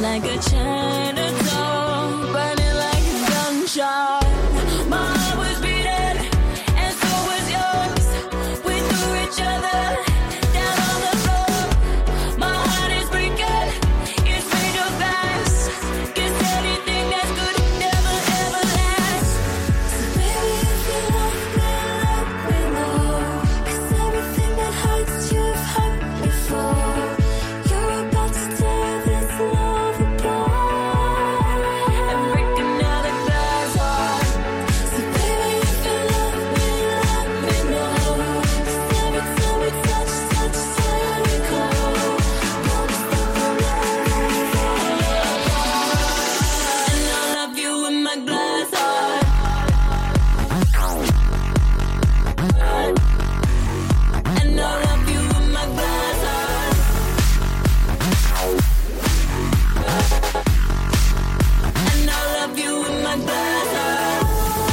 like a Chinatown, burning like a gunshot. My heart was beating, and so was yours. We threw each other down on the floor. My heart is breaking, it's made of glass. Guess anything that's good never ever lasts. So baby, if you love me, let me know. 'Cause everything that hurts you've hurt before. You're about to tear this love apart and break another glass heart. So baby, if you love me, let me know. 'Cause every time we touch, turn me cold. Promise that we'll never fall apart. And I love you in my glass heart. And I love you in my glass heart. And I love you in my glass heart.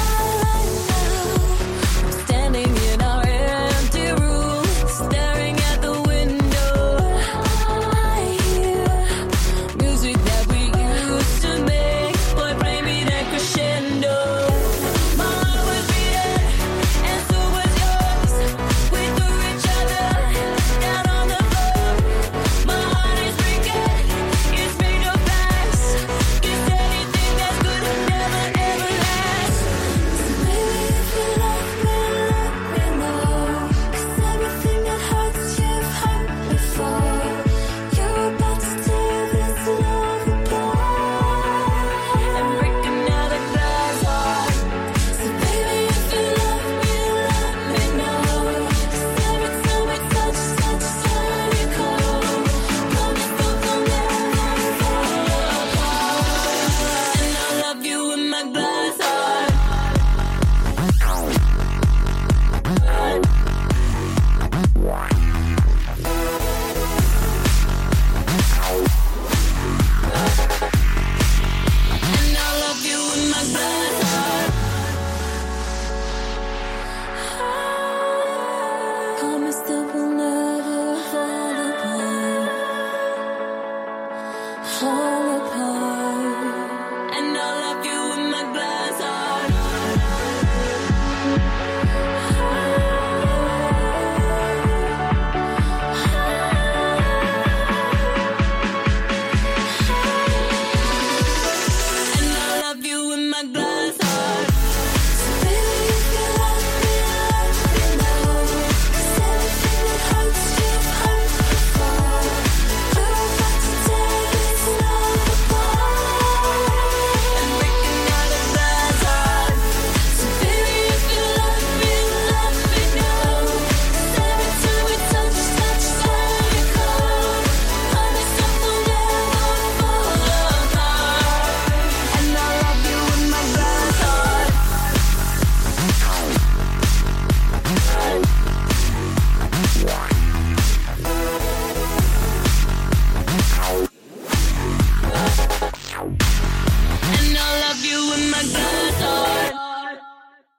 Standing in our empty room, staring at the window. I hear music that we used to make. Boy, play me that crescendo. My heart was beating, and so was yours. We threw each other down on the floor. My heart is breaking, it's made of glass. Guess anything that's good never ever lasts. So baby, if you love me, let me know. 'Cause everything that hurts you've hurt before. You're about to tear this love apart and break another glass heart. So baby, if you love me, let me know. 'Cause every time we touch, turn me cold. Promise that we'll never fall apart. And I love you in my glass heart. And I love you in my glass heart. Promise that we'll never fall apart.